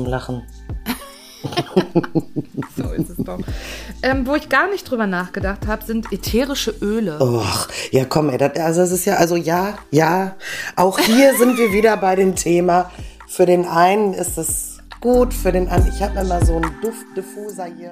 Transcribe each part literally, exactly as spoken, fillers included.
Lachen. So ist es doch. Ähm, wo ich gar nicht drüber nachgedacht habe, sind ätherische Öle. Och, ja komm, ey, das, also das ist ja, also ja, ja, auch hier sind wir wieder bei dem Thema. Für den einen ist es gut, für den anderen, ich habe mir mal so einen Duftdiffuser hier.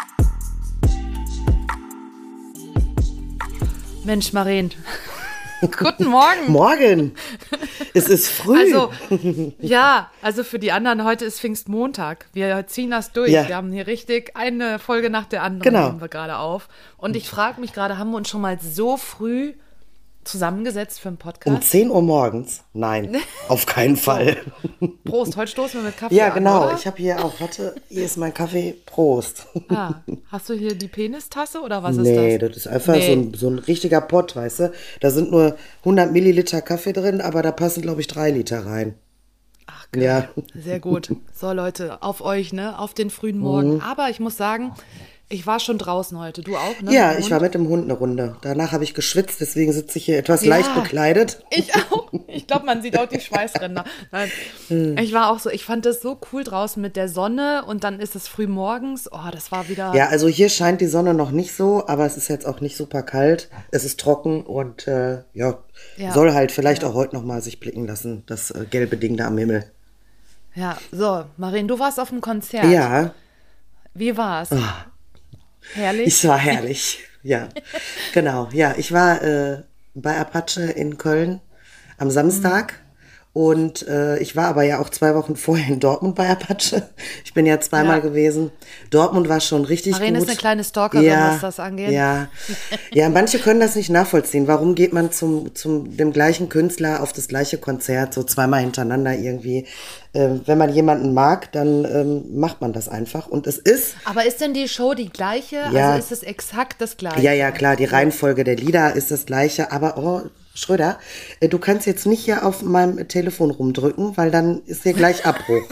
Mensch, Maren. Guten Morgen. Morgen. Es ist früh. Also, ja, also für die anderen, heute ist Pfingstmontag. Wir ziehen das durch. Ja. Wir haben hier richtig eine Folge nach der anderen, Genau. nehmen wir gerade auf. Und ich frage mich gerade, haben wir uns schon mal so früh zusammengesetzt für einen Podcast? Um zehn Uhr morgens? Nein, auf keinen Fall. Prost, heute stoßen wir mit Kaffee Ja, an, genau. oder? Ich habe hier auch, warte, hier ist mein Kaffee. Prost. Ah, hast du hier die Penistasse oder was Nee, ist das? das ist einfach Nee. so, ein, so ein richtiger Pott, weißt du. Da sind nur hundert Milliliter Kaffee drin, aber da passen, glaube ich, drei Liter rein. Ach, geil. Ja. Sehr gut. So, Leute, auf euch, ne? Auf den frühen Morgen. Mhm. Aber ich muss sagen, ich war schon draußen heute. Du auch, ne? Ja, Mit dem ich Hund? war mit dem Hund eine Runde. Danach habe ich geschwitzt, deswegen sitze ich hier etwas Ja. leicht bekleidet. Ich auch. Ich glaube, man sieht auch die Schweißränder. Nein. Hm. Ich war auch so, ich fand das so cool draußen mit der Sonne und dann ist es früh morgens. Oh, das war wieder. Ja, also hier scheint die Sonne noch nicht so, aber es ist jetzt auch nicht super kalt. Es ist trocken und äh, ja, Ja. soll halt vielleicht auch heute noch mal sich blicken lassen, das äh, gelbe Ding da am Himmel. Ja, so, Maren, du warst auf dem Konzert. Ja, Wie war's? Herrlich. es war herrlich. Ja, genau. Ja, ich war äh, bei Apache in Köln am Samstag. Und äh, ich war aber ja auch zwei Wochen vorher in Dortmund bei Apache. Ich bin ja zweimal Ja. gewesen. Dortmund war schon richtig Maren gut. ist eine kleine Stalkerin, ja, was das angeht. Ja. Ja, manche können das nicht nachvollziehen. Warum geht man zum, zum dem gleichen Künstler auf das gleiche Konzert so zweimal hintereinander irgendwie? Äh, wenn man jemanden mag, dann ähm, macht man das einfach. Und es ist, Aber ist denn die Show die gleiche? Ja. Also ist es exakt das gleiche? ja, ja, klar, die Reihenfolge der Lieder ist das gleiche. Aber, oh, Schröder, äh, du kannst jetzt nicht hier auf meinem Telefon rumdrücken, weil dann ist hier gleich Abbruch.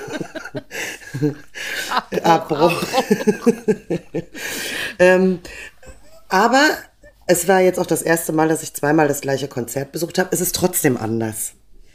Abbruch. ähm, aber es war jetzt auch das erste Mal, dass ich zweimal das gleiche Konzert besucht habe. Es ist trotzdem anders.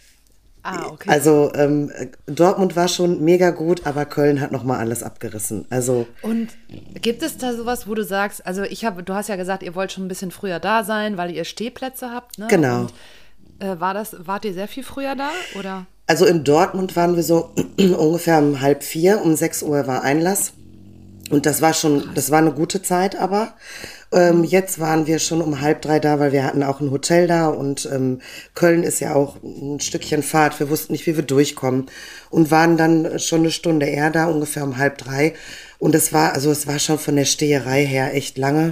Ah, okay. Also ähm, Dortmund war schon mega gut, aber Köln hat nochmal alles abgerissen. Also Und gibt es da sowas, wo du sagst, also ich habe, du hast ja gesagt, ihr wollt schon ein bisschen früher da sein, weil ihr Stehplätze habt, ne? Genau. Und, äh, war das, wart ihr sehr viel früher da, oder? Also in Dortmund waren wir so ungefähr um halb vier, um sechs Uhr war Einlass. Und das war schon, das war eine gute Zeit, aber ähm, jetzt waren wir schon um halb drei da, weil wir hatten auch ein Hotel da und ähm, Köln ist ja auch ein Stückchen Fahrt. Wir wussten nicht, wie wir durchkommen und waren dann schon eine Stunde eher da, ungefähr um halb drei. Und es war, also es war schon von der Steherei her echt lange.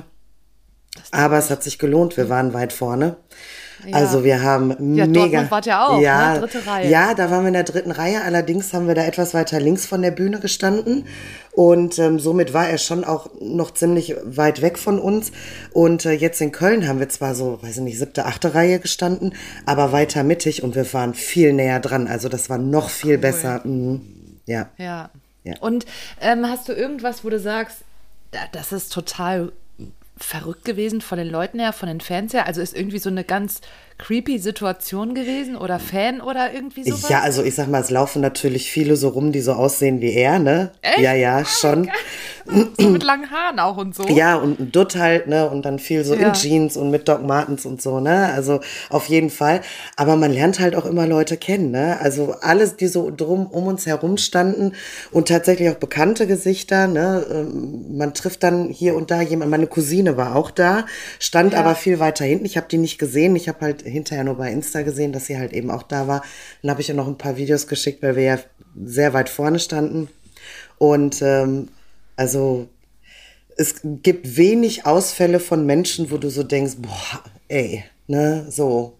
Aber es hat sich gelohnt, wir waren weit vorne. Ja. Also wir haben Ja, mega... Dortmund wart ihr auch, ja, ne? Dritte Reihe. Ja, da waren wir in der dritten Reihe. Allerdings haben wir da etwas weiter links von der Bühne gestanden. Und ähm, somit war er schon auch noch ziemlich weit weg von uns. Und äh, jetzt in Köln haben wir zwar so, weiß ich nicht, siebte, achte Reihe gestanden, aber weiter mittig und wir waren viel näher dran. Also das war noch viel Cool. besser. Mhm. Ja. Ja. Ja. Und ähm, hast du irgendwas, wo du sagst, da- das ist total verrückt gewesen von den Leuten her, von den Fans her? Also ist irgendwie so eine ganz creepy Situation gewesen oder Fan oder irgendwie sowas? Ja, also ich sag mal, es laufen natürlich viele so rum, die so aussehen wie er, ne? Echt? Ja, ja, schon. So mit langen Haaren auch und so. Ja, und ein Dutt halt, ne? Und dann viel so Ja. in Jeans und mit Doc Martens und so, ne? Also auf jeden Fall. Aber man lernt halt auch immer Leute kennen, ne? Also alles, die so drum um uns herum standen und tatsächlich auch bekannte Gesichter, ne? Ähm, Man trifft dann hier und da jemand. Meine Cousine war auch da, stand Ja. aber viel weiter hinten. Ich habe die nicht gesehen. Ich habe halt hinterher nur bei Insta gesehen, dass sie halt eben auch da war. Dann habe ich ihr noch ein paar Videos geschickt, weil wir ja sehr weit vorne standen. Und ähm, also es gibt wenig Ausfälle von Menschen, wo du so denkst, boah, ey, ne, so.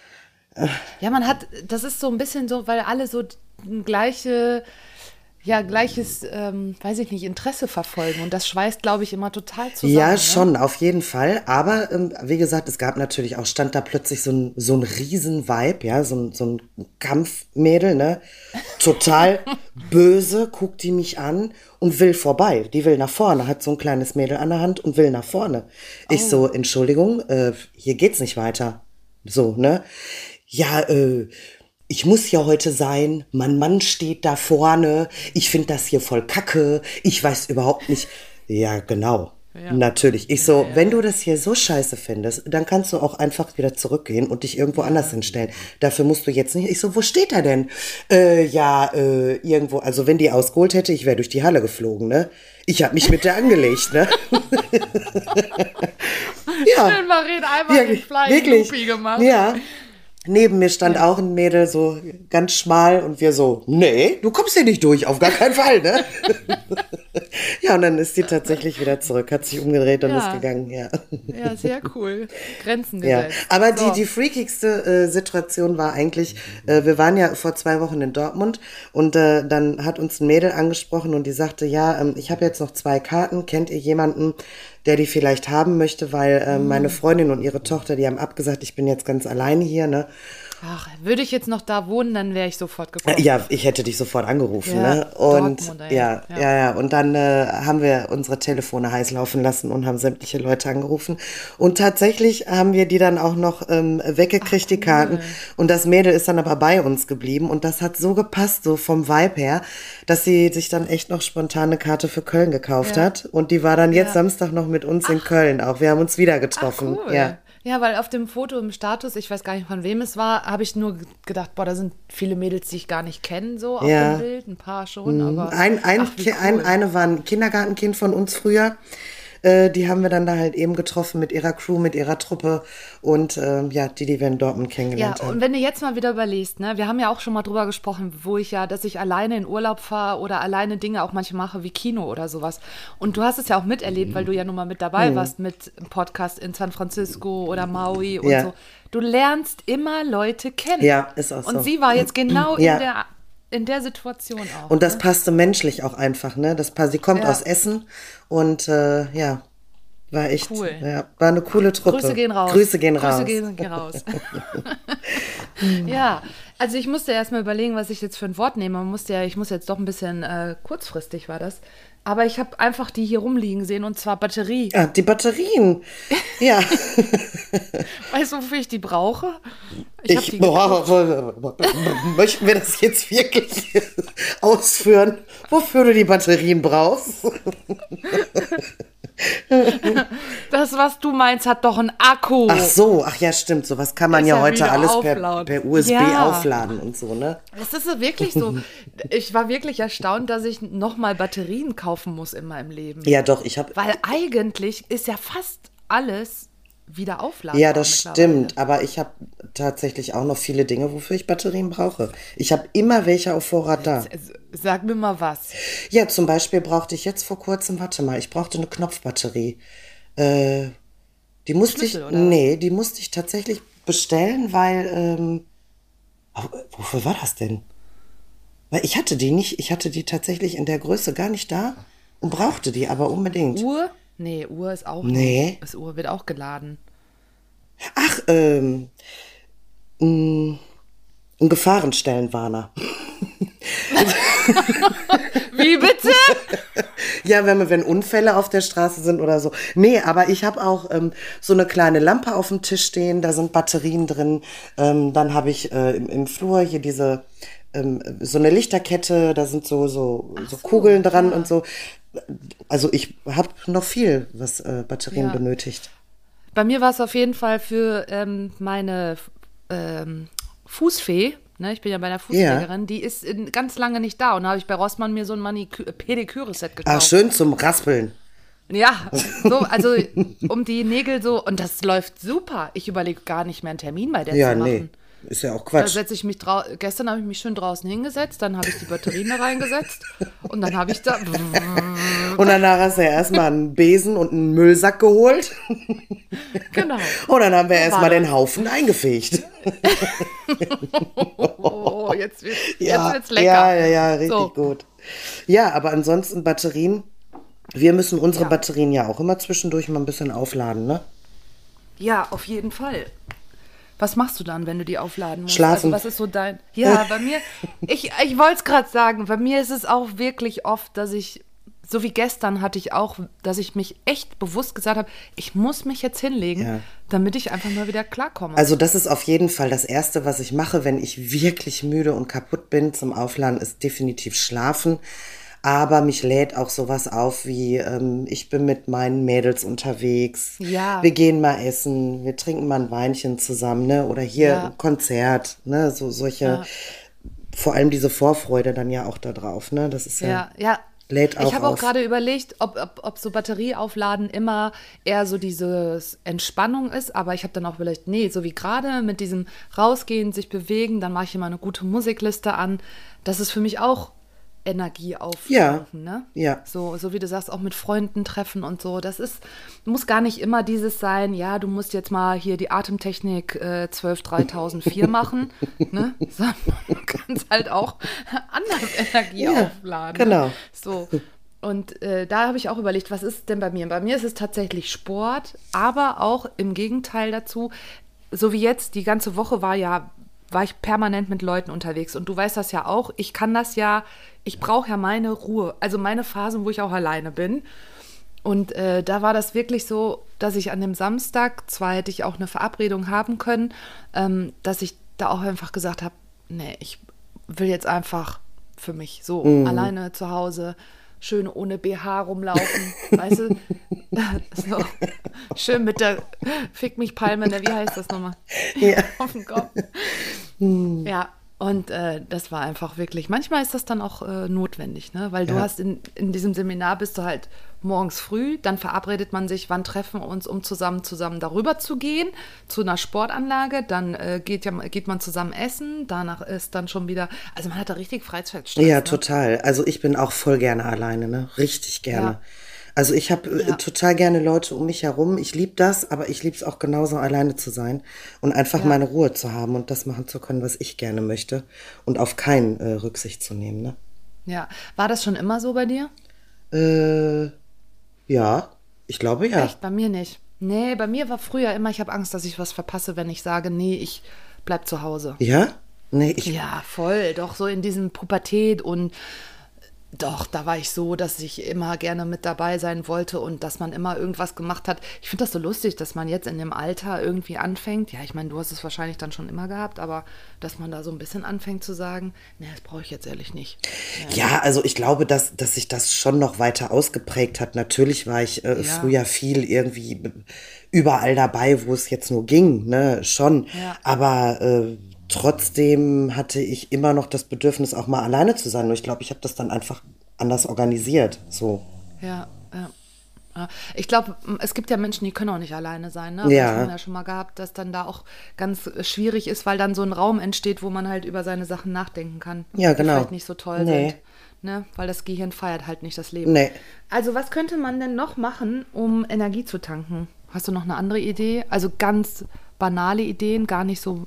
Ja, man hat, das ist so ein bisschen so, weil alle so gleiche, ja, gleiches, ähm, weiß ich nicht, Interesse verfolgen. Und das schweißt, glaube ich, immer total zusammen. Ja, ne? schon, auf jeden Fall. Aber ähm, wie gesagt, es gab natürlich auch, stand da plötzlich so ein, so ein Riesen-Vibe, ja, so ein, so ein Kampfmädel, ne? Total böse, guckt die mich an und will vorbei. Die will nach vorne, hat so ein kleines Mädel an der Hand und will nach vorne. Ich so, Entschuldigung, äh, hier geht's nicht weiter. So, ne? Ja, äh, ich muss ja heute sein, mein Mann steht da vorne, ich finde das hier voll kacke, ich weiß überhaupt nicht. Ja, genau. Ja. Natürlich. Ich so, ja, ja, wenn du das hier so scheiße findest, dann kannst du auch einfach wieder zurückgehen und dich irgendwo ja. anders hinstellen. Dafür musst du jetzt nicht. Ich so, wo steht er denn? Äh, ja, äh, irgendwo. Also wenn die ausgeholt hätte, ich wäre durch die Halle geflogen, ne? Ich habe mich mit der angelegt, ne? Ja. Schön, Marien, einmal wirklich, den Flying wirklich. Loopy gemacht. Ja. Neben mir stand ja. auch ein Mädel, so ganz schmal, und wir so, nee, du kommst hier nicht durch, auf gar keinen Fall, ne? Ja, und dann ist sie tatsächlich wieder zurück, hat sich umgedreht und ja. ist gegangen, ja. Ja, sehr cool. Grenzen ja. gesetzt. Aber so. die, die freakigste äh, Situation war eigentlich, äh, wir waren ja vor zwei Wochen in Dortmund und äh, dann hat uns ein Mädel angesprochen und die sagte, ja, ähm, ich habe jetzt noch zwei Karten, kennt ihr jemanden, der die vielleicht haben möchte, weil äh, meine Freundin und ihre Tochter, die haben abgesagt, ich bin jetzt ganz alleine hier, ne? Ach, würde ich jetzt noch da wohnen, dann wäre ich sofort gekommen. Ja, ich hätte dich sofort angerufen, ja, ne? Und Dortmund, ja, ja, ja, ja. Und dann äh, haben wir unsere Telefone heiß laufen lassen und haben sämtliche Leute angerufen. Und tatsächlich haben wir die dann auch noch ähm, weggekriegt, Ach, die Karten. Cool. Und das Mädel ist dann aber bei uns geblieben. Und das hat so gepasst, so vom Vibe her, dass sie sich dann echt noch spontan eine Karte für Köln gekauft ja. hat. Und die war dann jetzt ja. Samstag noch mit uns Ach. in Köln auch. Wir haben uns wieder getroffen. Ach, cool. Ja. Ja, weil auf dem Foto im Status, ich weiß gar nicht, von wem es war, habe ich nur gedacht, boah, da sind viele Mädels, die ich gar nicht kenne, so auf ja. dem Bild. Ein paar schon, mhm. aber ein, ein, ach, cool. ein, Eine war ein Kindergartenkind von uns früher. Äh, die haben wir dann da halt eben getroffen mit ihrer Crew, mit ihrer Truppe und äh, ja, die, die wir in Dortmund kennengelernt ja, haben. Und wenn du jetzt mal wieder überlegst, ne, wir haben ja auch schon mal drüber gesprochen, wo ich ja, dass ich alleine in Urlaub fahre oder alleine Dinge auch manchmal mache wie Kino oder sowas. Und du hast es ja auch miterlebt, weil du ja nun mal mit dabei mhm. warst mit einem Podcast in San Francisco oder Maui und ja. so. Du lernst immer Leute kennen. Ja, ist auch so. Und sie war jetzt genau ja. in der In der Situation auch. Und das ne? passte menschlich auch einfach, ne? Das passt, sie kommt ja. aus Essen und äh, ja, war echt, cool. ja, war eine coole Truppe. Grüße gehen raus. Grüße gehen Grüße raus. Gehen, gehen raus. Ja, also ich musste erst mal überlegen, was ich jetzt für ein Wort nehme. Man musste ja, ich muss jetzt doch ein bisschen äh, kurzfristig war das. Aber ich habe einfach die hier rumliegen sehen, und zwar Batterie. Ah, die Batterien. Ja. Weißt du, wofür ich die brauche? Ich, ich boah, möchten wir das jetzt wirklich ausführen, wofür du die Batterien brauchst? Das, was du meinst, hat doch einen Akku. Ach so, ach ja, stimmt. Sowas kann man ist ja, ja heute alles per, per U S B ja. aufladen und so, ne? Es ist wirklich so. Ich war wirklich erstaunt, dass ich nochmal Batterien kaufen muss in meinem Leben. Ja, doch, ich habe. Weil eigentlich ist ja fast alles wieder aufladen. Ja, das stimmt. Aber ich habe tatsächlich auch noch viele Dinge, wofür ich Batterien brauche. Ich habe immer welche auf Vorrat da. Sag mir mal was. Ja, zum Beispiel brauchte ich jetzt vor kurzem, warte mal, ich brauchte eine Knopfbatterie. Äh, die musste Schlüssel, ich, oder? nee, die musste ich tatsächlich bestellen, weil, ähm, oh, wofür war das denn? Weil ich hatte die nicht, ich hatte die tatsächlich in der Größe gar nicht da und brauchte die aber unbedingt. Uhr? Nee, Uhr ist auch nee. nicht. Das Uhr wird auch geladen. Ach, ähm, mh, ein Gefahrenstellenwarner. Wie bitte? Ja, wenn, wenn Unfälle auf der Straße sind oder so. Nee, aber ich habe auch ähm, so eine kleine Lampe auf dem Tisch stehen, da sind Batterien drin. Ähm, dann habe ich äh, im, im Flur hier diese, ähm, so eine Lichterkette, da sind so, so, so, so Kugeln dran ja. und so. Also ich habe noch viel, was äh, Batterien ja. benötigt. Bei mir war es auf jeden Fall für ähm, meine ähm, Fußfee, ne, ich bin ja bei einer Fußpflegerin, ja. die ist in, ganz lange nicht da. Und da habe ich bei Rossmann mir so ein Manikü- Pediküre-Set gekauft. Ach, schön zum Raspeln. Ja, so, also um die Nägel so, und das läuft super. Ich überlege gar nicht mehr einen Termin bei der ja, zu machen. Nee. Ist ja auch Quatsch. Da setze ich mich drau- Gestern habe ich mich schön draußen hingesetzt, dann habe ich die Batterien da reingesetzt und dann habe ich da. Und danach hast du ja erstmal einen Besen und einen Müllsack geholt. Genau. Und dann haben wir erstmal den Haufen eingefegt. Oh, jetzt wird es ja, lecker. Ja, ja, ja, richtig so. gut. Ja, aber ansonsten Batterien. Wir müssen unsere ja. Batterien ja auch immer zwischendurch mal ein bisschen aufladen, ne? Ja, auf jeden Fall. Was machst du dann, wenn du die aufladen musst? Schlafen. Also was ist so dein... Ja, bei mir, ich, ich wollte es gerade sagen, bei mir ist es auch wirklich oft, dass ich so wie gestern hatte ich auch, dass ich mich echt bewusst gesagt habe, ich muss mich jetzt hinlegen, ja. damit ich einfach mal wieder klarkomme. Also das ist auf jeden Fall das Erste, was ich mache, wenn ich wirklich müde und kaputt bin zum Aufladen, ist definitiv schlafen. Aber mich lädt auch sowas auf wie, ähm, ich bin mit meinen Mädels unterwegs, ja. wir gehen mal essen, wir trinken mal ein Weinchen zusammen, ne? Oder hier ja. ein Konzert, ne? So solche, ja. vor allem diese Vorfreude dann ja auch da drauf, ne? Das ist ja, ja, ja. lädt auch Ich habe auch auf. gerade überlegt, ob, ob, ob so Batterieaufladen immer eher so dieses Entspannung ist, aber ich habe dann auch überlegt, nee, so wie gerade mit diesem Rausgehen, sich bewegen, dann mache ich immer eine gute Musikliste an, das ist für mich auch Energie auftanken, ja, ne? Ja. So, so wie du sagst, auch mit Freunden treffen und so. Das ist, muss gar nicht immer dieses sein, ja, du musst jetzt mal hier die Atemtechnik äh, zwölf dreitausendvier machen, ne? Sondern du kannst halt auch anders Energie ja, aufladen. Genau. Ne? So. Und äh, da habe ich auch überlegt, was ist denn bei mir? Bei mir ist es tatsächlich Sport, aber auch im Gegenteil dazu, so wie jetzt, die ganze Woche war ja war ich permanent mit Leuten unterwegs. Und du weißt das ja auch, ich kann das ja, ich brauche ja meine Ruhe, also meine Phasen, wo ich auch alleine bin. Und äh, da war das wirklich so, dass ich an dem Samstag, zwar hätte ich auch eine Verabredung haben können, ähm, dass ich da auch einfach gesagt habe, nee, ich will jetzt einfach für mich so mm. alleine zu Hause, schön ohne B H rumlaufen, weißt du? So. Schön mit der Fick mich Palme, ne? Wie heißt das nochmal? Ja. Auf dem Kopf. Hm. Ja, und äh, das war einfach wirklich, manchmal ist das dann auch äh, notwendig, ne? Weil du ja. hast in, in diesem Seminar bist du halt morgens früh, dann verabredet man sich, wann treffen wir uns, um zusammen zusammen darüber zu gehen, zu einer Sportanlage, dann äh, geht, ja, geht man zusammen essen, danach ist dann schon wieder, also man hat da richtig Freizeitstress. Ja, ne? total. Also ich bin auch voll gerne alleine, ne? Richtig gerne. Ja. Also ich habe Ja. äh, total gerne Leute um mich herum. Ich liebe das, aber ich liebe es auch genauso, alleine zu sein und einfach Ja. meine Ruhe zu haben und das machen zu können, was ich gerne möchte und auf keinen äh, Rücksicht zu nehmen, ne? Ja, war das schon immer so bei dir? Äh, ja, ich glaube ja. Echt, bei mir nicht. Nee, bei mir war früher immer, ich habe Angst, dass ich was verpasse, wenn ich sage, nee, ich bleib zu Hause. Ja? Nee, ich. Ja, voll. Doch so in diesem Pubertät und doch, da war ich so, dass ich immer gerne mit dabei sein wollte und dass man immer irgendwas gemacht hat. Ich finde das so lustig, dass man jetzt in dem Alter irgendwie anfängt. Ja, ich meine, du hast es wahrscheinlich dann schon immer gehabt, aber dass man da so ein bisschen anfängt zu sagen, nee, das brauche ich jetzt ehrlich nicht. Ja, ja, also ich glaube, dass, dass sich das schon noch weiter ausgeprägt hat. Natürlich war ich äh, Ja. früher viel irgendwie überall dabei, wo es jetzt nur ging, ne, schon. Ja. Aber äh, trotzdem hatte ich immer noch das Bedürfnis, auch mal alleine zu sein. Und ich glaube, ich habe das dann einfach anders organisiert. So. Ja, ja. ja. Ich glaube, es gibt ja Menschen, die können auch nicht alleine sein. Ne? Ja. Das haben wir ja schon mal gehabt, dass dann da auch ganz schwierig ist, weil dann so ein Raum entsteht, wo man halt über seine Sachen nachdenken kann. Ja, genau. Die vielleicht nicht so toll Nee. sind. Ne? Weil das Gehirn feiert halt nicht das Leben. Nee. Also was könnte man denn noch machen, um Energie zu tanken? Hast du noch eine andere Idee? Also ganz banale Ideen, gar nicht so,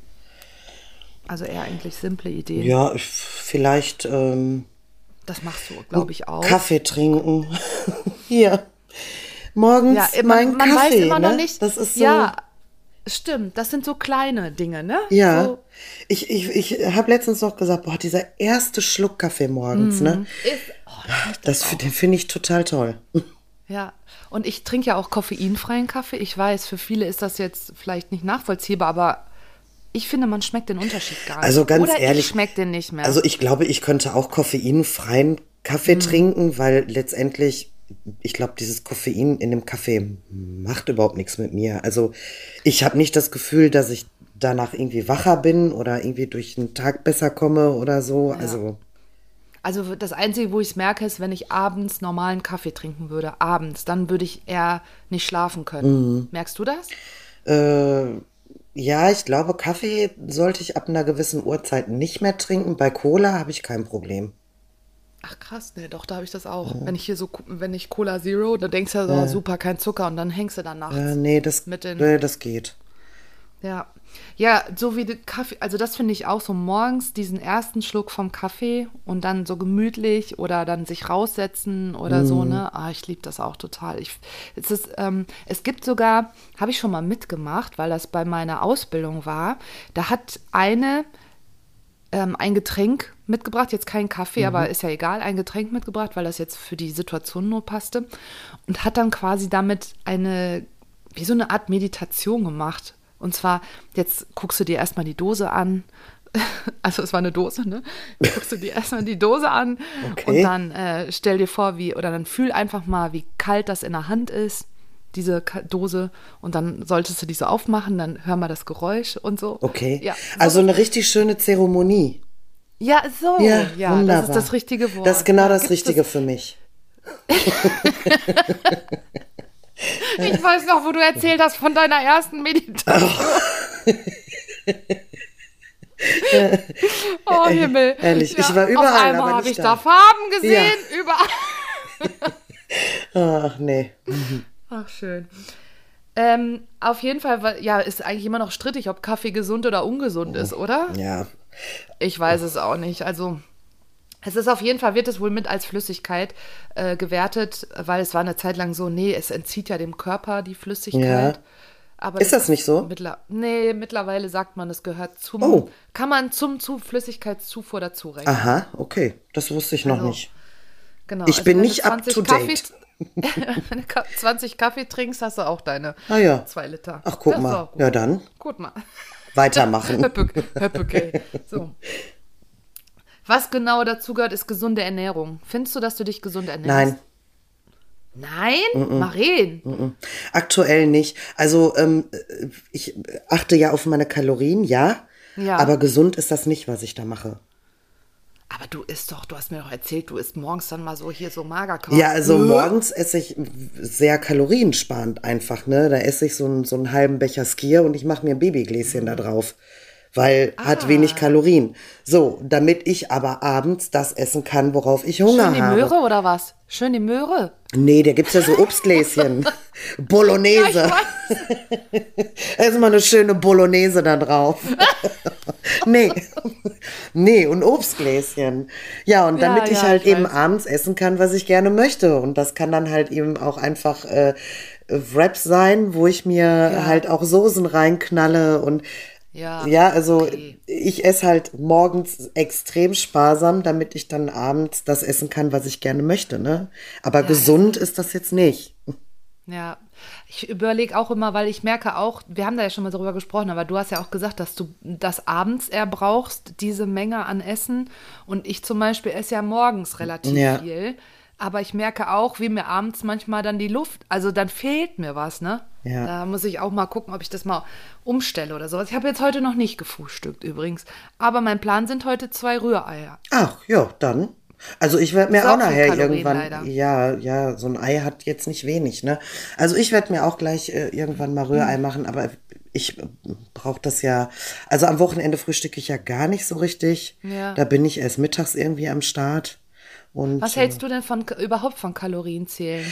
also eher eigentlich simple Ideen. Ja, ich- vielleicht ähm, Das machst du, glaube ich, auch. Kaffee trinken. Hier. Morgens Ja, mein man, man Kaffee, weiß immer ne? noch nicht. Das ist so. Ja, stimmt. Das sind so kleine Dinge, ne? Ja, So, ich, ich, ich habe letztens noch gesagt, boah, dieser erste Schluck Kaffee morgens, ne? ist, oh, Das, das auch. den finde ich total toll. Ja, und ich trinke ja auch koffeinfreien Kaffee. Ich weiß, für viele ist das jetzt vielleicht nicht nachvollziehbar, aber ich finde, man schmeckt den Unterschied gar nicht. Also ganz Oder ehrlich, ich schmecke den nicht mehr. Also ich glaube, ich könnte auch koffeinfreien Kaffee trinken, weil letztendlich, ich glaube, dieses Koffein in dem Kaffee macht überhaupt nichts mit mir. Also ich habe nicht das Gefühl, dass ich danach irgendwie wacher bin oder irgendwie durch den Tag besser komme oder so. Also Also das Einzige, wo ich es merke, ist, wenn ich abends normalen Kaffee trinken würde, abends, dann würde ich eher nicht schlafen können. Mhm. Merkst du das? äh, ja, ich glaube, Kaffee sollte ich ab einer gewissen Uhrzeit nicht mehr trinken. Bei Cola habe ich kein Problem. Ach krass, ne, doch, da habe ich das auch. Wenn ich hier so, wenn ich Cola Zero, da denkst du ja so, super, kein Zucker und dann hängst du dann nachts. Äh, nee, das, Mit den- nee, das geht. Ja, ja, so wie der Kaffee, also das finde ich auch so morgens, diesen ersten Schluck vom Kaffee und dann so gemütlich oder dann sich raussetzen oder so, ne? Ah, ich liebe das auch total. Ich, es ist, ähm, es gibt sogar, habe ich schon mal mitgemacht, weil das bei meiner Ausbildung war, da hat eine ähm, ein Getränk mitgebracht, jetzt kein Kaffee, mhm. aber ist ja egal, ein Getränk mitgebracht, weil das jetzt für die Situation nur passte. Und hat dann quasi damit eine, wie so eine Art Meditation gemacht. Und zwar, jetzt guckst du dir erstmal die Dose an. Also es war eine Dose, ne? Guckst du dir erstmal die Dose an okay. und dann äh, stell dir vor, wie, oder dann fühl einfach mal, wie kalt das in der Hand ist, diese Dose. Und dann solltest du die so aufmachen, dann hör mal das Geräusch und so. Okay, ja, so. Also eine richtig schöne Zeremonie. Ja, so. Ja, ja wunderbar. Das ist das richtige Wort. Das ist genau ja, das Richtige das? für mich. Ich weiß noch, wo du erzählt hast von deiner ersten Meditation. Oh, Himmel. Ehrlich, ja, ich war überall, auf einmal aber habe nicht ich da. da Farben gesehen, Ja. überall. Ach, nee. Ach, schön. Ähm, auf jeden Fall, ja, ist eigentlich immer noch strittig, ob Kaffee gesund oder ungesund ist, oder? Ja. Ich weiß es auch nicht. Also, es ist auf jeden Fall, wird es wohl mit als Flüssigkeit äh, gewertet, weil es war eine Zeit lang so, nee, es entzieht ja dem Körper die Flüssigkeit. Ja. Aber ist das, das nicht so? Mittler- nee, mittlerweile sagt man, es gehört zum, oh. kann man zum zu Flüssigkeitszufuhr dazu rechnen. Aha, okay, das wusste ich noch also, nicht. Genau. Ich also bin wenn nicht du up to Kaffee, date. Wenn du zwanzig Kaffee trinkst, hast du auch deine ah, ja. zwei Liter. Ach, guck Das ist mal, auch gut. ja dann. Gut mal. Weitermachen. Okay. So. Was genau dazu gehört, ist gesunde Ernährung. Findest du, dass du dich gesund ernährst? Nein. Nein? Mm-mm. Maren? Mm-mm. Aktuell nicht. Also ähm, ich achte ja auf meine Kalorien, ja, ja. Aber gesund ist das nicht, was ich da mache. Aber du isst doch, du hast mir doch erzählt, du isst morgens dann mal so hier so Magerquark. Ja, also morgens esse ich sehr kaloriensparend einfach, ne? Da esse ich so einen, so einen halben Becher Skier und ich mache mir ein Babygläschen da drauf. Weil Ah. hat wenig Kalorien. So, damit ich aber abends das essen kann, worauf ich Hunger Schön die habe. Möhre oder was? Schön die Möhre? Nee, da gibt's ja so Obstgläschen. Bolognese. Ja, Da ist mal eine schöne Bolognese da drauf. nee. Nee, und Obstgläschen. Ja, und damit Ja, ich ja, halt ich eben weiß. abends essen kann, was ich gerne möchte. Und das kann dann halt eben auch einfach äh, Wraps sein, wo ich mir Ja. halt auch Soßen reinknalle und Ja, ja, also okay. ich esse halt morgens extrem sparsam, damit ich dann abends das essen kann, was ich gerne möchte, ne? Aber Ja, gesund ist das jetzt nicht. Ja, ich überlege auch immer, weil ich merke auch, wir haben da ja schon mal darüber gesprochen, aber du hast ja auch gesagt, dass du das abends eher brauchst, diese Menge an Essen. Und ich zum Beispiel esse ja morgens relativ Ja. viel. Aber ich merke auch, wie mir abends manchmal dann die Luft, also dann fehlt mir was, ne? Ja. Da muss ich auch mal gucken, ob ich das mal umstelle oder sowas. Ich habe jetzt heute noch nicht gefrühstückt übrigens. Aber mein Plan sind heute zwei Rühreier. Ach, ja, dann. Also ich werde mir Ist auch auch viel nachher Kalorien, irgendwann, leider. ja, ja, so ein Ei hat jetzt nicht wenig, ne? Also ich werde mir auch gleich äh, irgendwann mal Rührei Hm. machen, aber ich äh, brauche das ja, also am Wochenende frühstücke ich ja gar nicht so richtig. Ja. Da bin ich erst mittags irgendwie am Start. Und, Was hältst du denn von überhaupt von Kalorienzählen?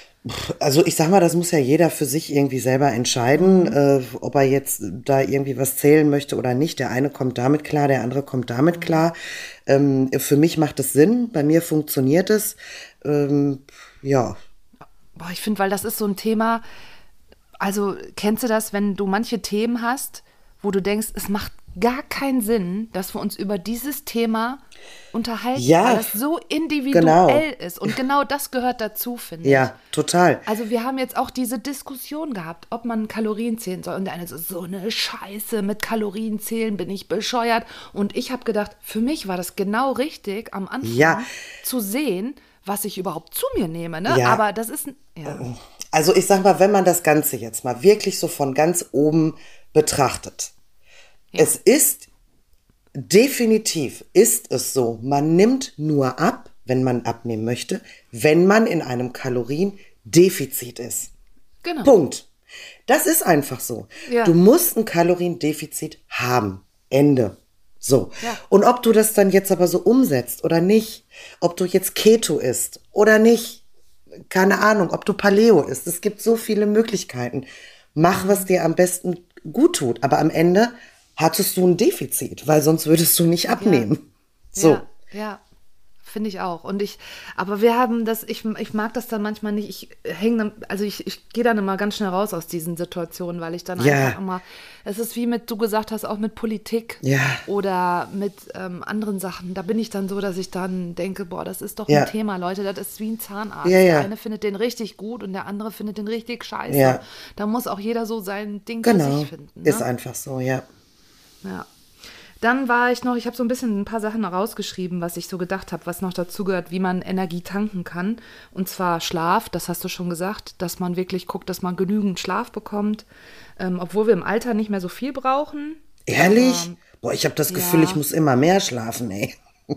Also ich sag mal, das muss ja jeder für sich irgendwie selber entscheiden, Mhm. äh, ob er jetzt da irgendwie was zählen möchte oder nicht. Der eine kommt damit klar, der andere kommt damit Mhm. klar. Ähm, für mich macht es Sinn, bei mir funktioniert es. Ähm, ja, Boah, ich finde, weil das ist so ein Thema, also kennst du das, wenn du manche Themen hast, wo du denkst, es macht gar keinen Sinn, dass wir uns über dieses Thema unterhalten, Ja, weil das so individuell genau. ist. Und genau das gehört dazu, finde ich. ja, total. Also wir haben jetzt auch diese Diskussion gehabt, ob man Kalorien zählen soll. Und der eine so, so eine Scheiße, mit Kalorien zählen bin ich bescheuert. Und ich habe gedacht, für mich war das genau richtig, am Anfang Ja. zu sehen, was ich überhaupt zu mir nehme. Ne? Ja. Aber das ist, ja. Also ich sag mal, wenn man das Ganze jetzt mal wirklich so von ganz oben betrachtet. Ja. Es ist definitiv, ist es so, man nimmt nur ab, wenn man abnehmen möchte, wenn man in einem Kaloriendefizit ist. Genau. Punkt. Das ist einfach so. Ja. Du musst ein Kaloriendefizit haben. Ende. So. Ja. Und ob du das dann jetzt aber so umsetzt oder nicht, ob du jetzt Keto isst oder nicht, keine Ahnung, ob du Paleo isst. Es gibt so viele Möglichkeiten. Mach, was dir am besten gut tut. Aber am Ende hattest du ein Defizit, weil sonst würdest du nicht abnehmen. So. Ja, ja. finde ich auch. Und ich, aber wir haben das, ich, ich mag das dann manchmal nicht. Ich hänge, also ich, ich gehe dann immer ganz schnell raus aus diesen Situationen, weil ich dann Ja. einfach immer, es ist wie mit, du gesagt hast, auch mit Politik Ja. oder mit ähm, anderen Sachen. Da bin ich dann so, dass ich dann denke, boah, das ist doch Ja. ein Thema, Leute, das ist wie ein Zahnarzt. Ja, ja. Der eine findet den richtig gut und der andere findet den richtig scheiße. Ja. Da muss auch jeder so sein Ding für Genau. sich finden. Ne? Ist einfach so, ja. Ja. Dann war ich noch, ich habe so ein bisschen ein paar Sachen rausgeschrieben, was ich so gedacht habe, was noch dazu gehört, wie man Energie tanken kann. Und zwar Schlaf, das hast du schon gesagt, dass man wirklich guckt, dass man genügend Schlaf bekommt, ähm, obwohl wir im Alter nicht mehr so viel brauchen. Ehrlich? Aber, Boah, ich habe das Gefühl, ja. ich muss immer mehr schlafen, ey.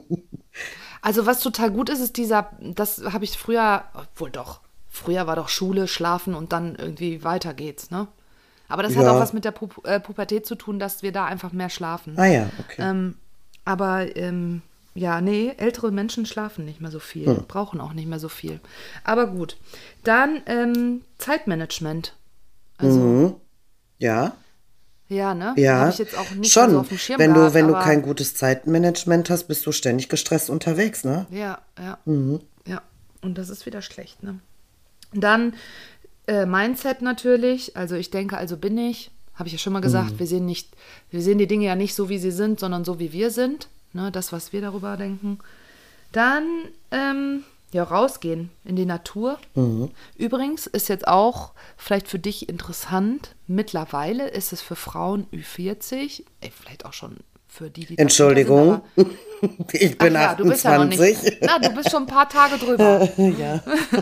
Also was total gut ist, ist dieser, das habe ich früher, obwohl doch, früher war doch Schule, Schlafen und dann irgendwie weiter geht's, ne? Aber das hat Ja. auch was mit der Pu äh, Pubertät zu tun, dass wir da einfach mehr schlafen. Ah ja, okay. Ähm, aber ähm, ja, nee, ältere Menschen schlafen nicht mehr so viel, Hm. brauchen auch nicht mehr so viel. Aber gut. Dann ähm, Zeitmanagement. Also, Ja, ja, ne? ja. Habe ich jetzt auch nicht Schon. so auf dem Schirm wenn gehabt, du, wenn du aber kein gutes Zeitmanagement hast, bist du ständig gestresst unterwegs, ne? ja, ja. Mhm. Ja, und das ist wieder schlecht, ne? Dann äh, Mindset natürlich, also ich denke, also bin ich, habe ich ja schon mal gesagt, wir sehen nicht, wir sehen die Dinge ja nicht so, wie sie sind, sondern so, wie wir sind, ne? Das, was wir darüber denken. Dann, ähm, ja, rausgehen in die Natur. Übrigens ist jetzt auch vielleicht für dich interessant, mittlerweile ist es für Frauen Ü vierzig, ey, vielleicht auch schon für die, die Entschuldigung, darunter sind, ich bin aber, ach ja, du bist ja noch achtundzwanzig. nicht, na, du bist schon ein paar Tage drüber. Ja.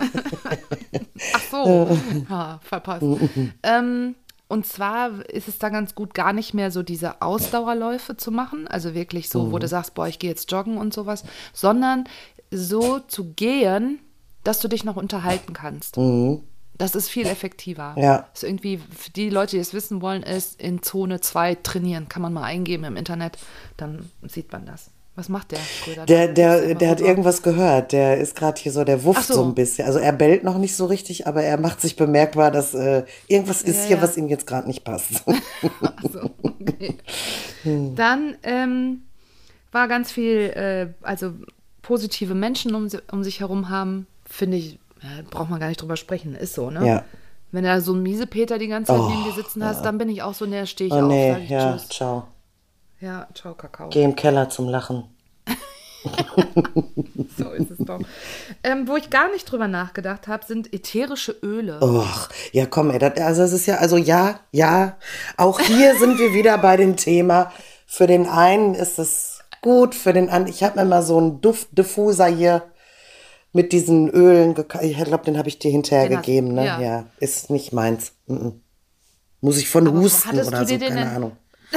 Ach so, ha, verpasst. ähm, und zwar ist es da ganz gut, gar nicht mehr so diese Ausdauerläufe zu machen, also wirklich so, wo du sagst, boah, ich gehe jetzt joggen und sowas, sondern so zu gehen, dass du dich noch unterhalten kannst. Das ist viel effektiver. Ja. Das ist irgendwie, für die Leute, die es wissen wollen, ist in Zone zwei trainieren. Kann man mal eingeben im Internet, dann sieht man das. Was macht der Schröder? Der, da? der, Ist immer der hat rüber. irgendwas gehört. Der ist gerade hier so, der wufft Ach so. so. ein bisschen. Also er bellt noch nicht so richtig, aber er macht sich bemerkbar, dass äh, irgendwas ist Ja, hier, ja. was ihm jetzt gerade nicht passt. Ach so, okay. Dann ähm, war ganz viel, äh, also positive Menschen um, si- um sich herum haben, finde ich, ja, braucht man gar nicht drüber sprechen, ist so, ne? Ja. Wenn du da so einen Miesepeter die ganze Zeit Oh, neben dir sitzen hast, dann bin ich auch so, ne, stehe ich Oh auf, nee, sag ich ja, tschüss. ciao. Ja, ciao, Kakao. Geh im Keller zum Lachen. So ist es doch. Ähm, wo ich gar nicht drüber nachgedacht habe, sind ätherische Öle. Och, ja komm, ey, das, also es ist ja, also ja, ja, auch hier sind wir wieder bei dem Thema. Für den einen ist es gut, für den anderen, ich habe mir mal so einen Duftdiffuser hier mit diesen Ölen gekauft. Ich glaube, den habe ich dir hinterher Den hast- gegeben, ne? ja. Ja. Ist nicht meins. Mhm. Muss ich von Aber wo husten hattest oder du so, dir den keine denn- Ahnung.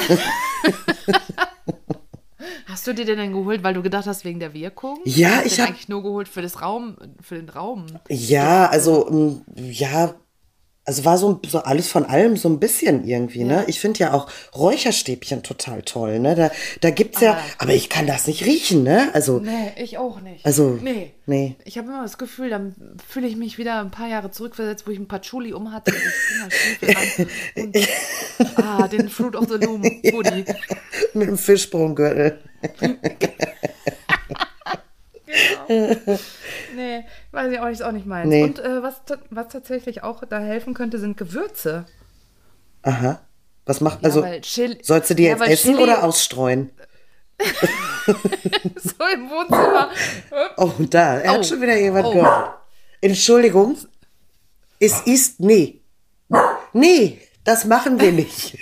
Hast du dir den denn geholt, weil du gedacht hast, wegen der Wirkung? Ja, Du hast ich den hab- eigentlich nur geholt für das Raum, für den Raum. Ja, also, ähm, ja, also war so, so alles von allem so ein bisschen irgendwie, Ja. ne? Ich finde ja auch Räucherstäbchen total toll, ne? Da, da gibt's ja, Ah. aber ich kann das nicht riechen, ne? Also, Nee, ich auch nicht. Also, nee. nee. Ich habe immer das Gefühl, dann fühle ich mich wieder ein paar Jahre zurückversetzt, wo ich ein Patchouli um hatte, die Fingerstiefel an und ah, den Fruit of the Loom Hoodie. mit dem Fischbrungürtel. Genau. Nee, weiß ich auch nicht, ist auch nicht meins. Nee. Und äh, was, ta- was tatsächlich auch da helfen könnte, sind Gewürze. Aha. Was macht, Ja, also, weil Chili- sollst du die ja, jetzt weil essen Chili- oder ausstreuen? So im Wohnzimmer. Oh, da, er Oh. hat schon wieder jemand Oh. gehört. Entschuldigung, es ist, nee. Nee, das machen wir nicht.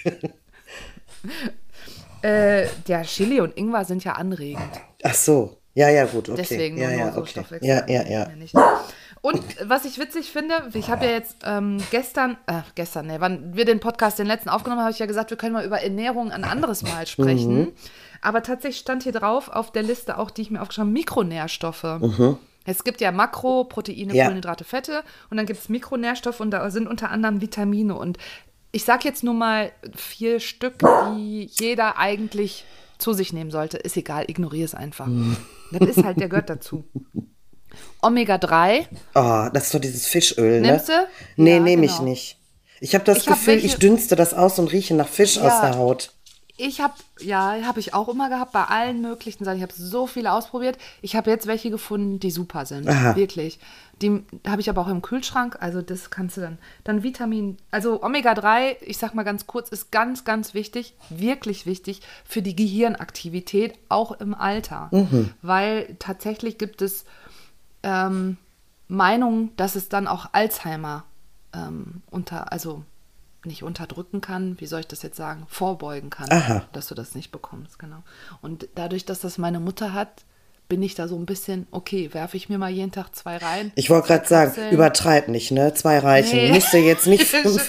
äh, ja, Chili und Ingwer sind ja anregend. Ach so, ja, ja, gut, okay. Deswegen ja, nur, ja, nur so okay. Stoffwechsel. Ja, ja, ja. Mehr nicht. Und was ich witzig finde, ich habe ja jetzt ähm, gestern, äh, gestern, ne, wann wir den Podcast, den letzten aufgenommen haben, habe ich ja gesagt, wir können mal über Ernährung ein anderes Mal sprechen. Mhm. Aber tatsächlich stand hier drauf auf der Liste auch, die ich mir aufgeschrieben habe, Mikronährstoffe. Es gibt ja Makro, Proteine, Mhm. Ja. Kohlenhydrate, Fette und dann gibt es Mikronährstoffe und da sind unter anderem Vitamine. Und ich sage jetzt nur mal vier Stück, die jeder eigentlich zu sich nehmen sollte. Ist egal, ignoriere es einfach. Mhm. Das ist halt, der gehört dazu. Omega drei, Oh, das ist doch dieses Fischöl, ne? Nimmst du? Nee, Ja, nehme ich genau. nicht. Ich habe das Ich hab Gefühl, welche- ich dünste das aus und rieche nach Fisch Ja. aus der Haut. Ich habe, ja, habe ich auch immer gehabt, bei allen möglichen Sachen. Ich habe so viele ausprobiert. Ich habe jetzt welche gefunden, die super sind. Aha. Wirklich. Die habe ich aber auch im Kühlschrank. Also das kannst du dann. Dann Vitamin, also Omega drei, ich sag mal ganz kurz, ist ganz, ganz wichtig, wirklich wichtig für die Gehirnaktivität, auch im Alter. Mhm. Weil tatsächlich gibt es ähm, Meinungen, dass es dann auch Alzheimer ähm, unter, also nicht unterdrücken kann, wie soll ich das jetzt sagen, vorbeugen kann, Aha. dass du das nicht bekommst, genau. Und dadurch, dass das meine Mutter hat, bin ich da so ein bisschen, okay, werfe ich mir mal jeden Tag zwei rein. Ich wollte gerade sagen, übertreib nicht, ne? Zwei reichen. Nee. Müsste jetzt nicht fünf.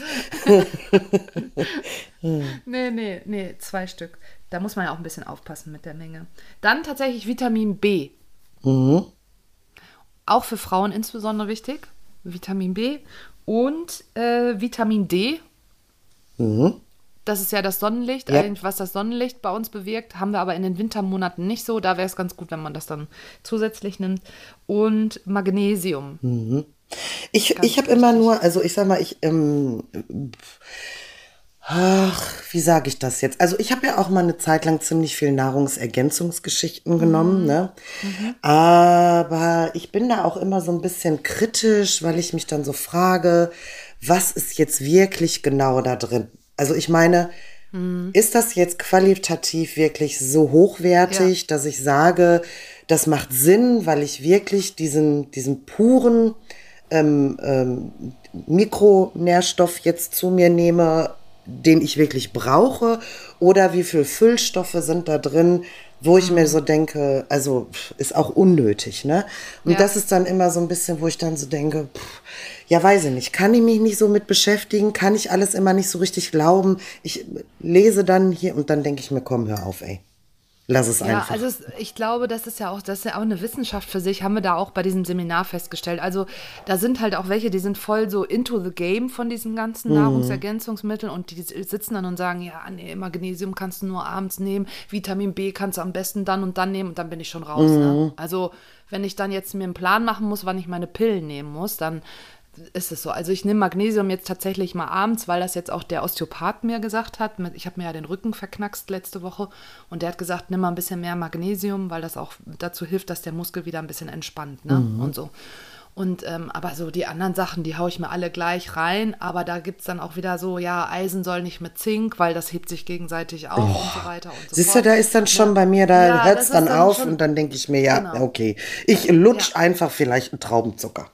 nee, nee, nee, zwei Stück. Da muss man ja auch ein bisschen aufpassen mit der Menge. Dann tatsächlich Vitamin B. Mhm. Auch für Frauen insbesondere wichtig. Vitamin B und äh, Vitamin D. Mhm. Das ist ja das Sonnenlicht, ja. eigentlich, was das Sonnenlicht bei uns bewirkt, haben wir aber in den Wintermonaten nicht so. Da wäre es ganz gut, wenn man das dann zusätzlich nimmt. Und Magnesium. Mhm. Ich, ich habe immer nur, also ich sag mal, ich, ähm, ach, wie sage ich das jetzt? Also ich habe ja auch mal eine Zeit lang ziemlich viel Nahrungsergänzungsgeschichten mhm. genommen, ne? Mhm. Aber ich bin da auch immer so ein bisschen kritisch, weil ich mich dann so frage, was ist jetzt wirklich genau da drin? Also ich meine, hm. ist das jetzt qualitativ wirklich so hochwertig, ja. dass ich sage, das macht Sinn, weil ich wirklich diesen, diesen puren ähm, ähm, Mikronährstoff jetzt zu mir nehme, den ich wirklich brauche? Oder wie viel Füllstoffe sind da drin, wo ich mhm. mir so denke, also ist auch unnötig, ne? Und ja. das ist dann immer so ein bisschen, wo ich dann so denke, pff, ja, weiß ich nicht, kann ich mich nicht so mit beschäftigen, kann ich alles immer nicht so richtig glauben. Ich lese dann hier und dann denke ich mir, komm, hör auf, ey. Lass es ja, einfach. Also es, ich glaube, das ist ja auch, das ist ja auch eine Wissenschaft für sich, haben wir da auch bei diesem Seminar festgestellt. Also da sind halt auch welche, die sind voll so into the game von diesen ganzen mhm. Nahrungsergänzungsmitteln und die sitzen dann und sagen, ja, nee, Magnesium kannst du nur abends nehmen, Vitamin B kannst du am besten dann und dann nehmen und dann bin ich schon raus. Mhm. Ne? Also wenn ich dann jetzt mir einen Plan machen muss, wann ich meine Pillen nehmen muss, dann ist es so. Also ich nehme Magnesium jetzt tatsächlich mal abends, weil das jetzt auch der Osteopath mir gesagt hat. Ich habe mir ja den Rücken verknackst letzte Woche und der hat gesagt, nimm mal ein bisschen mehr Magnesium, weil das auch dazu hilft, dass der Muskel wieder ein bisschen entspannt, ne? Mhm. Und so. Und ähm, aber so die anderen Sachen, die haue ich mir alle gleich rein, aber da gibt es dann auch wieder so, ja, Eisen soll nicht mit Zink, weil das hebt sich gegenseitig auf oh. und so weiter und so Siehst fort. du, da ist dann schon ja. bei mir, da ja, hört es dann, dann auf und dann denke ich mir, ja, genau. okay, ich lutsch ja. einfach vielleicht einen Traubenzucker.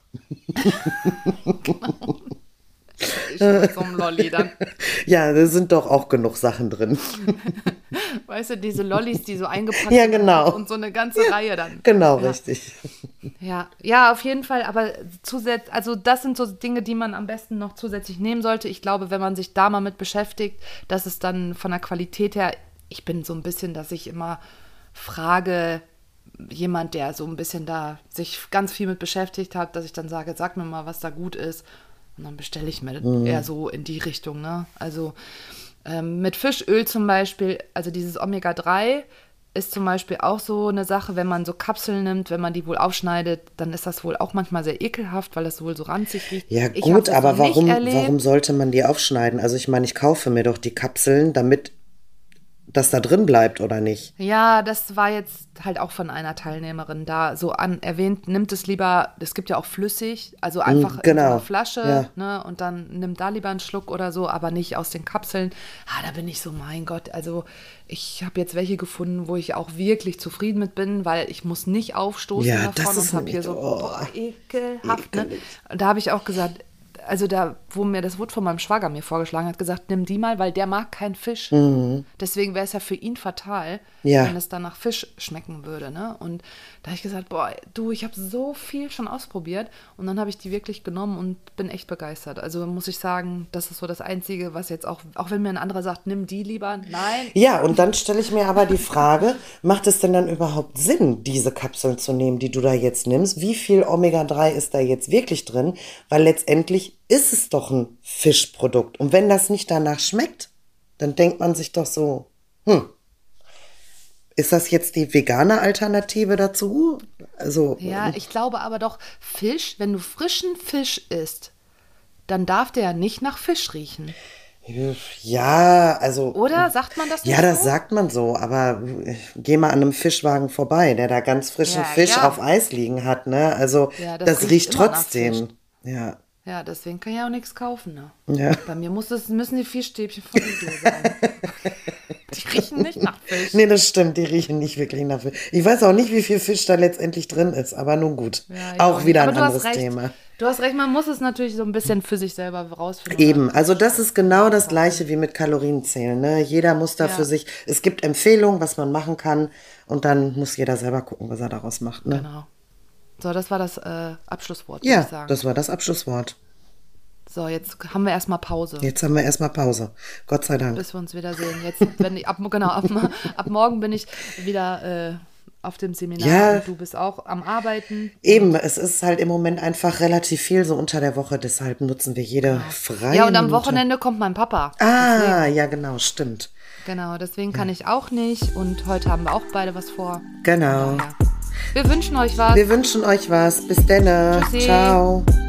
genau. Ich mit so einem Lolli dann. Ja, da sind doch auch genug Sachen drin. Weißt du, diese Lollis, die so eingepackt ja, genau. sind und so eine ganze ja, Reihe dann. Genau, ja. richtig. Ja, ja, auf jeden Fall, aber zusätzlich, also das sind so Dinge, die man am besten noch zusätzlich nehmen sollte. Ich glaube, wenn man sich da mal mit beschäftigt, dass es dann von der Qualität her, ich bin so ein bisschen, dass ich immer frage, jemand, der so ein bisschen da sich ganz viel mit beschäftigt hat, dass ich dann sage, sag mir mal, was da gut ist. Und dann bestelle ich mir mhm. eher so in die Richtung, ne? Also ähm, mit Fischöl zum Beispiel, also dieses Omega drei ist zum Beispiel auch so eine Sache, wenn man so Kapseln nimmt, wenn man die wohl aufschneidet, dann ist das wohl auch manchmal sehr ekelhaft, weil das wohl so ranzig riecht. Ja gut, aber so warum, warum sollte man die aufschneiden? Also ich meine, ich kaufe mir doch die Kapseln, damit das da drin bleibt, oder nicht? Ja, das war jetzt halt auch von einer Teilnehmerin da so an erwähnt, nimmt es lieber, es gibt ja auch flüssig, also einfach genau. in so einer Flasche, ja. ne, und dann nimmt da lieber einen Schluck oder so, aber nicht aus den Kapseln. Ah, da bin ich so, mein Gott, also ich habe jetzt welche gefunden, wo ich auch wirklich zufrieden mit bin, weil ich muss nicht aufstoßen ja, davon und habe hier so, oh, boah, ekelhaft, ne? Da habe ich auch gesagt, also da, wo mir das wurde von meinem Schwager mir vorgeschlagen hat, gesagt, nimm die mal, weil der mag keinen Fisch. Mhm. Deswegen wäre es ja für ihn fatal, ja. wenn es dann nach Fisch schmecken würde, ne? Und da habe ich gesagt, boah, du, ich habe so viel schon ausprobiert und dann habe ich die wirklich genommen und bin echt begeistert. Also muss ich sagen, das ist so das Einzige, was jetzt auch, auch wenn mir ein anderer sagt, nimm die lieber, nein. Ja, und dann stelle ich mir aber die Frage, macht es denn dann überhaupt Sinn, diese Kapseln zu nehmen, die du da jetzt nimmst? Wie viel Omega drei ist da jetzt wirklich drin? Weil letztendlich ist es doch ein Fischprodukt. Und wenn das nicht danach schmeckt, dann denkt man sich doch so, hm, ist das jetzt die vegane Alternative dazu? Also, ja, ich glaube aber doch, Fisch, wenn du frischen Fisch isst, dann darf der ja nicht nach Fisch riechen. Ja, also. Oder sagt man das nicht Ja, das so? sagt man so, aber äh, geh mal an einem Fischwagen vorbei, der da ganz frischen Ja, Fisch ja. auf Eis liegen hat, ne? Also, Ja, das das riecht riecht immer nach trotzdem. Fisch. Ja. Ja, deswegen kann ich auch nichts kaufen, ne? Ja. Bei mir muss es, müssen die Fischstäbchen von Lidl sein. Die riechen nicht nach Fisch. Nee, das stimmt, die riechen nicht wirklich nach Fisch. Ich weiß auch nicht, wie viel Fisch da letztendlich drin ist, aber nun gut. Ja, ich auch nicht. wieder Aber ein du hast anderes recht. Thema. Du hast recht, man muss es natürlich so ein bisschen für sich selber rausfinden. Eben, also das ist genau das Gleiche wie mit Kalorienzählen, ne? Jeder muss da Ja. für sich, es gibt Empfehlungen, was man machen kann und dann muss jeder selber gucken, was er daraus macht, ne? Genau. So, das war das äh, Abschlusswort, würde Ja, ich sagen. das war das Abschlusswort. So, jetzt haben wir erstmal Pause, Jetzt haben wir erstmal Pause. Gott sei Dank. bis wir uns wiedersehen. Jetzt, wenn ich, ab, genau, ab, ab morgen bin ich wieder äh, auf dem Seminar Ja. und du bist auch am Arbeiten. Eben, es ist halt im Moment einfach relativ viel so unter der Woche, deshalb nutzen wir jede freie Ja, und am Minute. Wochenende kommt mein Papa. Ah, ja, genau, stimmt. Genau, deswegen kann ich auch nicht. Und heute haben wir auch beide was vor. Genau. Ja. Wir wünschen euch was. Wir wünschen euch was. Bis dann. Tschüssi. Ciao.